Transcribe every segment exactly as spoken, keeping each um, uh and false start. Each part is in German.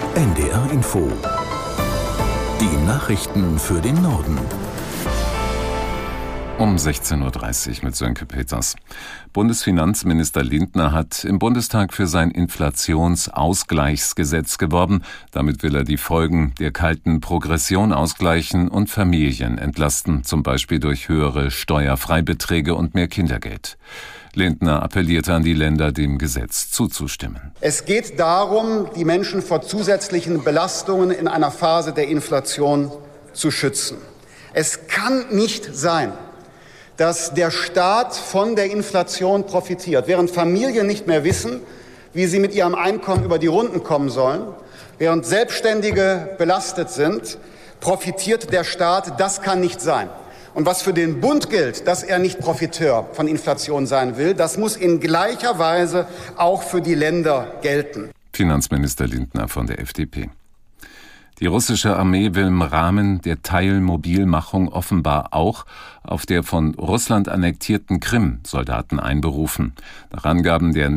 N D R Info. Die Nachrichten für den Norden. Um sechzehn Uhr dreißig mit Sönke Peters. Bundesfinanzminister Lindner hat im Bundestag für sein Inflationsausgleichsgesetz geworben. Damit will er die Folgen der kalten Progression ausgleichen und Familien entlasten, zum Beispiel durch höhere Steuerfreibeträge und mehr Kindergeld. Lindner appellierte an die Länder, dem Gesetz zuzustimmen. Es geht darum, die Menschen vor zusätzlichen Belastungen in einer Phase der Inflation zu schützen. Es kann nicht sein, dass der Staat von der Inflation profitiert, während Familien nicht mehr wissen, wie sie mit ihrem Einkommen über die Runden kommen sollen, während Selbstständige belastet sind, profitiert der Staat. Das kann nicht sein. Und was für den Bund gilt, dass er nicht Profiteur von Inflation sein will, das muss in gleicher Weise auch für die Länder gelten. Finanzminister Lindner von der F D P. Die russische Armee will im Rahmen der Teilmobilmachung offenbar auch auf der von Russland annektierten Krim Soldaten einberufen. Nach Angaben der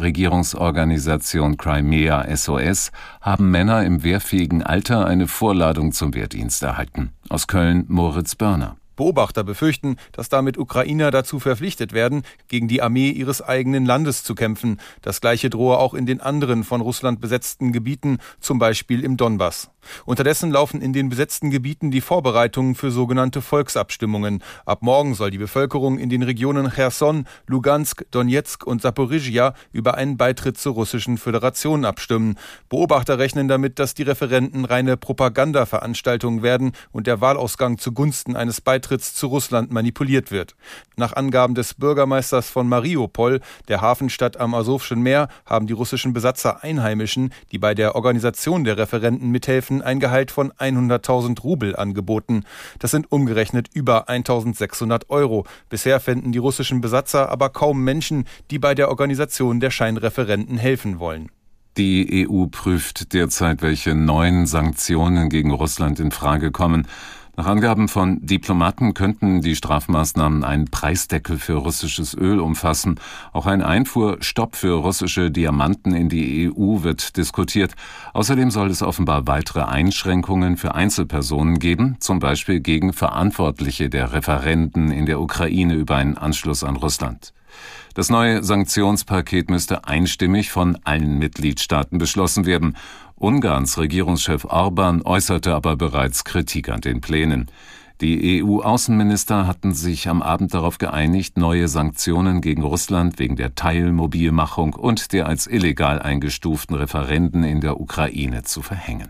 Nichtregierungsorganisation Crimea S O S haben Männer im wehrfähigen Alter eine Vorladung zum Wehrdienst erhalten. Aus Köln Moritz Börner. Beobachter befürchten, dass damit Ukrainer dazu verpflichtet werden, gegen die Armee ihres eigenen Landes zu kämpfen. Das Gleiche drohe auch in den anderen von Russland besetzten Gebieten, zum Beispiel im Donbass. Unterdessen laufen in den besetzten Gebieten die Vorbereitungen für sogenannte Volksabstimmungen. Ab morgen soll die Bevölkerung in den Regionen Cherson, Lugansk, Donetsk und Saporizhia über einen Beitritt zur Russischen Föderation abstimmen. Beobachter rechnen damit, dass die Referenden reine Propagandaveranstaltungen werden und der Wahlausgang zugunsten eines Beitritts zu Russland manipuliert wird. Nach Angaben des Bürgermeisters von Mariupol, der Hafenstadt am Asowschen Meer, haben die russischen Besatzer Einheimischen, die bei der Organisation der Referenden mithelfen, ein Gehalt von hunderttausend Rubel angeboten. Das sind umgerechnet über eintausendsechshundert Euro. Bisher fänden die russischen Besatzer aber kaum Menschen, die bei der Organisation der Scheinreferenden helfen wollen. Die E U prüft derzeit, welche neuen Sanktionen gegen Russland in Frage kommen. Nach Angaben von Diplomaten könnten die Strafmaßnahmen einen Preisdeckel für russisches Öl umfassen. Auch ein Einfuhrstopp für russische Diamanten in die E U wird diskutiert. Außerdem soll es offenbar weitere Einschränkungen für Einzelpersonen geben, zum Beispiel gegen Verantwortliche der Referenden in der Ukraine über einen Anschluss an Russland. Das neue Sanktionspaket müsste einstimmig von allen Mitgliedstaaten beschlossen werden. Ungarns Regierungschef Orbán äußerte aber bereits Kritik an den Plänen. Die E U-Außenminister hatten sich am Abend darauf geeinigt, neue Sanktionen gegen Russland wegen der Teilmobilmachung und der als illegal eingestuften Referenden in der Ukraine zu verhängen.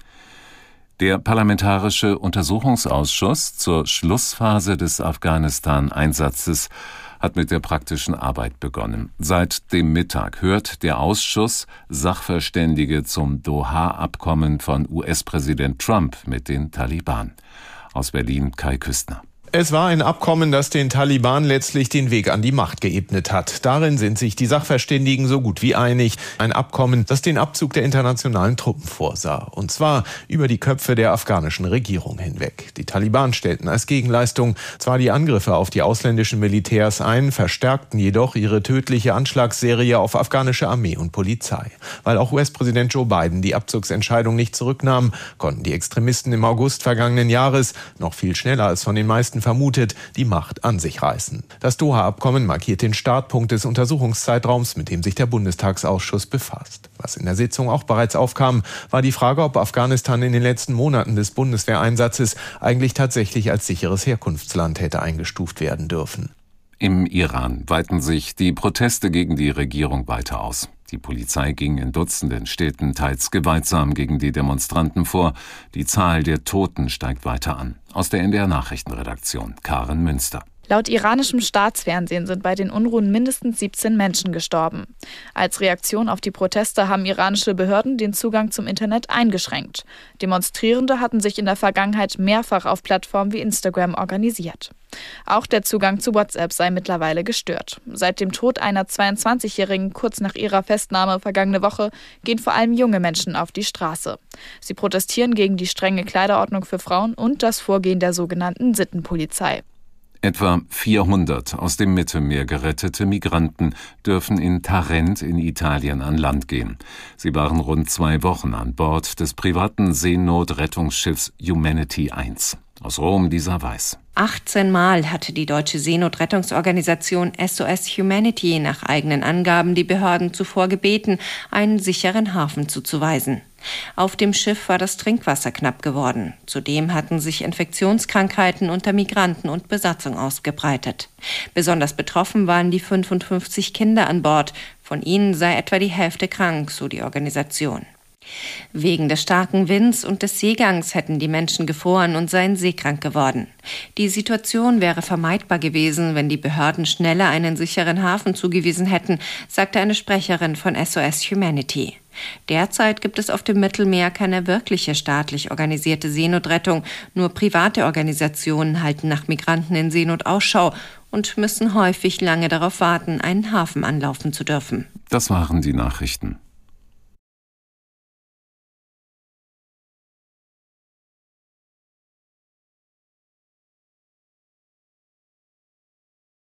Der Parlamentarische Untersuchungsausschuss zur Schlussphase des Afghanistan-Einsatzes hat mit der praktischen Arbeit begonnen. Seit dem Mittag hört der Ausschuss Sachverständige zum Doha-Abkommen von U S-Präsident Trump mit den Taliban. Aus Berlin Kai Küstner. Es war ein Abkommen, das den Taliban letztlich den Weg an die Macht geebnet hat. Darin sind sich die Sachverständigen so gut wie einig. Ein Abkommen, das den Abzug der internationalen Truppen vorsah. Und zwar über die Köpfe der afghanischen Regierung hinweg. Die Taliban stellten als Gegenleistung zwar die Angriffe auf die ausländischen Militärs ein, verstärkten jedoch ihre tödliche Anschlagsserie auf afghanische Armee und Polizei. Weil auch U S-Präsident Joe Biden die Abzugsentscheidung nicht zurücknahm, konnten die Extremisten im August vergangenen Jahres noch viel schneller als von den meisten vermutet, die Macht an sich reißen. Das Doha-Abkommen markiert den Startpunkt des Untersuchungszeitraums, mit dem sich der Bundestagsausschuss befasst. Was in der Sitzung auch bereits aufkam, war die Frage, ob Afghanistan in den letzten Monaten des Bundeswehreinsatzes eigentlich tatsächlich als sicheres Herkunftsland hätte eingestuft werden dürfen. Im Iran weiten sich die Proteste gegen die Regierung weiter aus. Die Polizei ging in Dutzenden Städten teils gewaltsam gegen die Demonstranten vor. Die Zahl der Toten steigt weiter an. Aus der N D R-Nachrichtenredaktion Karen Münster. Laut iranischem Staatsfernsehen sind bei den Unruhen mindestens siebzehn Menschen gestorben. Als Reaktion auf die Proteste haben iranische Behörden den Zugang zum Internet eingeschränkt. Demonstrierende hatten sich in der Vergangenheit mehrfach auf Plattformen wie Instagram organisiert. Auch der Zugang zu WhatsApp sei mittlerweile gestört. Seit dem Tod einer zweiundzwanzigjährigen kurz nach ihrer Festnahme vergangene Woche gehen vor allem junge Menschen auf die Straße. Sie protestieren gegen die strenge Kleiderordnung für Frauen und das Vorgehen der sogenannten Sittenpolizei. Etwa vierhundert aus dem Mittelmeer gerettete Migranten dürfen in Tarent in Italien an Land gehen. Sie waren rund zwei Wochen an Bord des privaten Seenotrettungsschiffs Humanity eins. Aus Rom Lisa Weiß. achtzehn Mal hatte die deutsche Seenotrettungsorganisation S O S Humanity nach eigenen Angaben die Behörden zuvor gebeten, einen sicheren Hafen zuzuweisen. Auf dem Schiff war das Trinkwasser knapp geworden. Zudem hatten sich Infektionskrankheiten unter Migranten und Besatzung ausgebreitet. Besonders betroffen waren die fünfundfünfzig Kinder an Bord. Von ihnen sei etwa die Hälfte krank, so die Organisation. Wegen des starken Winds und des Seegangs hätten die Menschen gefroren und seien seekrank geworden. Die Situation wäre vermeidbar gewesen, wenn die Behörden schneller einen sicheren Hafen zugewiesen hätten, sagte eine Sprecherin von S O S Humanity. Derzeit gibt es auf dem Mittelmeer keine wirkliche staatlich organisierte Seenotrettung. Nur private Organisationen halten nach Migranten in Seenot Ausschau und müssen häufig lange darauf warten, einen Hafen anlaufen zu dürfen. Das waren die Nachrichten.